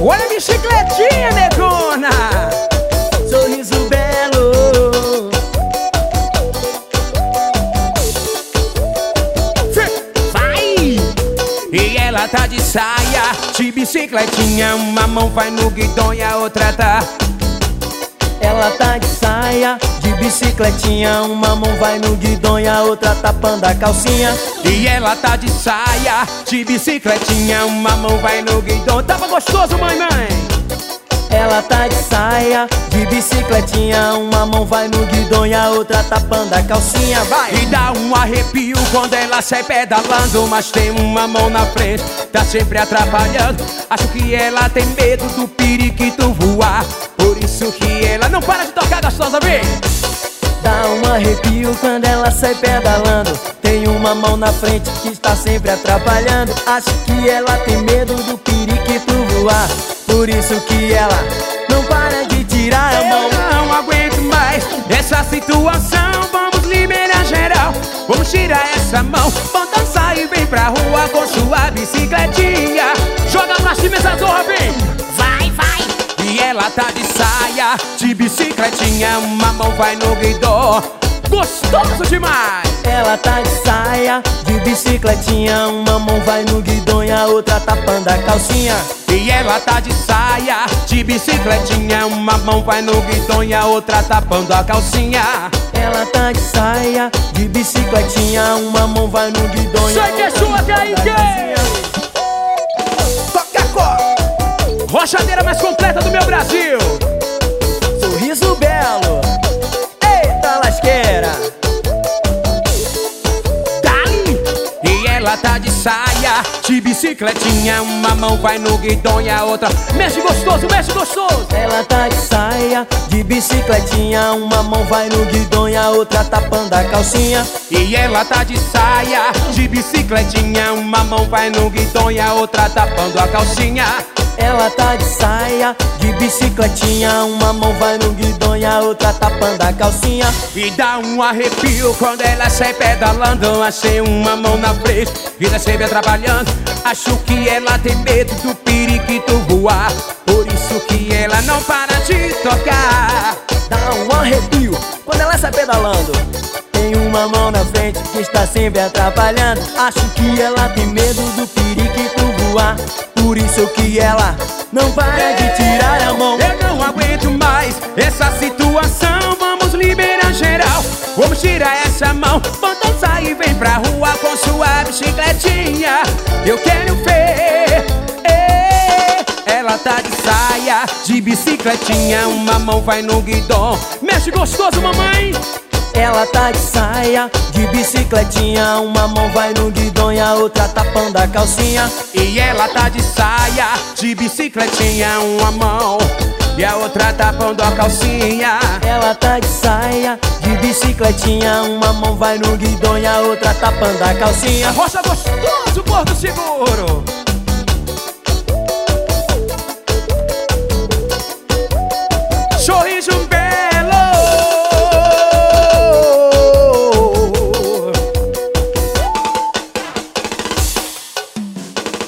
Olha a bicicletinha, negona. Sorriso belo. Vai! E ela tá de saia, de bicicletinha. Uma mão vai no guidão e a outra tá. Ela tá de saia, de bicicletinha. Uma mão vai no guidão e a outra tapando a calcinha. E ela tá de saia, de bicicletinha. Uma mão vai no guidão. Tava gostoso, mãe. Ela tá de saia, de bicicletinha. Uma mão vai no guidão e a outra tapando a calcinha. Vai! E dá um arrepio quando ela sai pedalando. Mas tem uma mão na frente, tá sempre atrapalhando. Acho que ela tem medo do periquito voar. Por isso que ela não para de tocar, gostosa, vem! Dá um arrepio quando ela sai pedalando. Tem uma mão na frente que está sempre atrapalhando. Acho que ela tem medo do periquito voar. Por isso que ela não para de tirar a mão. Eu não aguento mais essa situação. Vamos liberar geral, vamos tirar essa mão. Vamos dançar e vem pra rua com sua bicicletinha. Joga pra cima essa zorra, vem! Vai, vai! E ela tá de saia, de bicicletinha. Uma mão vai no guidão. Gostoso demais! Ela tá de saia, de bicicletinha. Uma mão vai no guidão e a outra tapando a calcinha. E ela tá de saia, de bicicletinha. Uma mão vai no guidão e a outra tapando a calcinha. Ela tá de saia, de bicicletinha. Uma mão vai no guidão e a Sai que é outra sua, tapando a calcinha. Toca a cor! Rochadeira mais completa do meu Brasil. Sorriso belo. Eita lasqueira. Dali! E ela tá de saia, de bicicletinha. Uma mão vai no guidão e a outra mexe gostoso, mexe gostoso. Ela tá de saia, de bicicletinha. Uma mão vai no guidão e a outra tapando a calcinha. E ela tá de saia, de bicicletinha. Uma mão vai no guidão e a outra tapando a calcinha. Ela tá de saia, de bicicletinha. Uma mão vai no guidão e a outra tapando a calcinha. E dá um arrepio quando ela sai pedalando. Achei uma mão na frente e tá sempre atrapalhando. Acho que ela tem medo do periquito voar. Por isso que ela não para de tocar. Dá um arrepio quando ela sai pedalando. Tem uma mão na frente que está sempre atrapalhando. Acho que ela tem medo do periquito voar. Por isso que ela não para de tirar a mão. Eu não aguento mais essa situação. Vamos liberar geral, vamos tirar essa mão. Vamos dançar e vem pra rua com sua bicicletinha. Eu quero ver. Ela tá de saia, de bicicletinha. Uma mão vai no guidão. Mexe gostoso, mamãe. Ela tá de saia, de bicicletinha. Uma mão vai no guidão e a outra tapando a calcinha. E ela tá de saia, de bicicletinha. Uma mão e a outra tapando a calcinha. Ela tá de saia, de bicicletinha. Uma mão vai no guidão e a outra tapando a calcinha. Rocha gostoso, Porto Seguro.